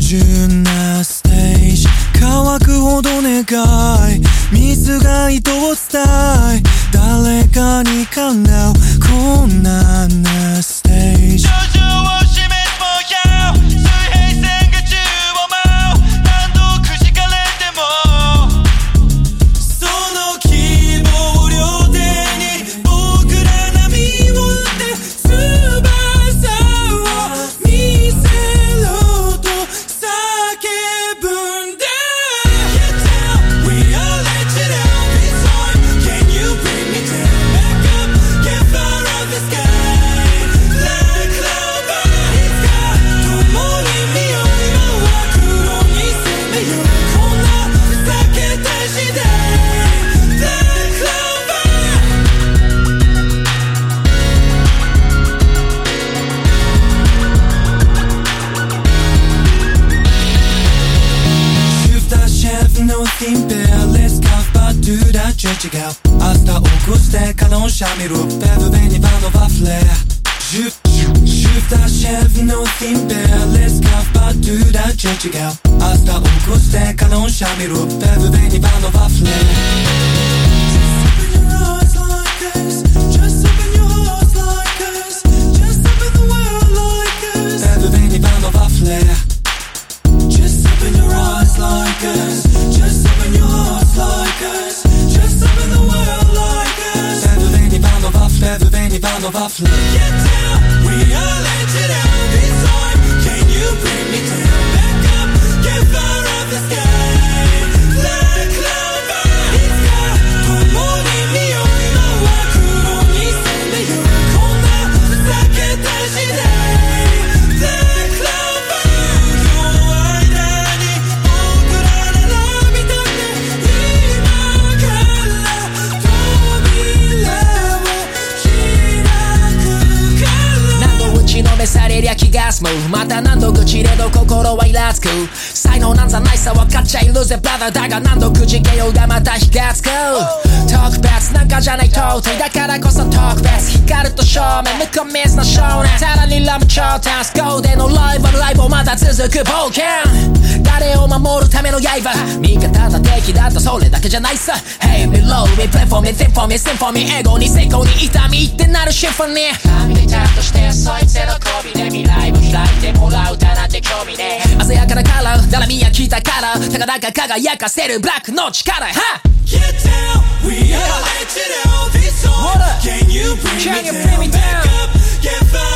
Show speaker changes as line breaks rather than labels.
純なステージ乾くほど願い水が糸を伝え誰かに叶う困難なステージ
頂上を示す模様水平線が宙を舞う何度くじかれても
その希望両手に僕ら波を打って翼を見せろと叫ぶんだ Get down, we all let you down this time Can you bring me down? Back up, get far off the sky Like cloud by the sky 共に見よう今は黒に染めようこんなふざけた時代 Like cloud by Shift the chef, no theme bear Let's go back to the church girl 明日起こしてカノンシャミルベブベニバノバフレShift the chef, no theme bear Let's go back to the church girl 明日起こしてカノンシャミルベブベニバノバフレJust open your eyes like this Just open your heart like this Just open the world like this ベブベニバノバフレJust open your eyes like us Just open your heart like us Just open the world like us Everybody bound of off Everybody bound of off Get down, we all let you down This time, can you bring me down? Back up, get far off the sky Like cloud by the sky 共に見よう今は黒に染めようこんなふざけた時代 Like cloud by 夜の間に僕ら並び立って今から扉を開くから
何度打ちのめされりゃ気が済むまた何度愚痴れど心はイラつく才能なんざないさ分かっちゃいるぜブラザーだが何度くじけようがまた火がつく特別なんかじゃない尊いだからこそ特別光ると正面無コミスな少年さらにラム超タンスゴーでのライブをまた続く冒険誰を守るための刃味方だ敵だとそれだけじゃないさ Hey me low me play for me think for me sing for me エゴに成功に痛みってなるシンフォニー神でちゃんとしてそいつの媚びで未来を開いてもらう歌なんて興味ね鮮やかなカラーダラミや聞いたからたかだか輝かせるブラックの力は
Get down, we all let you down This time, can you bring me down? Back up, get far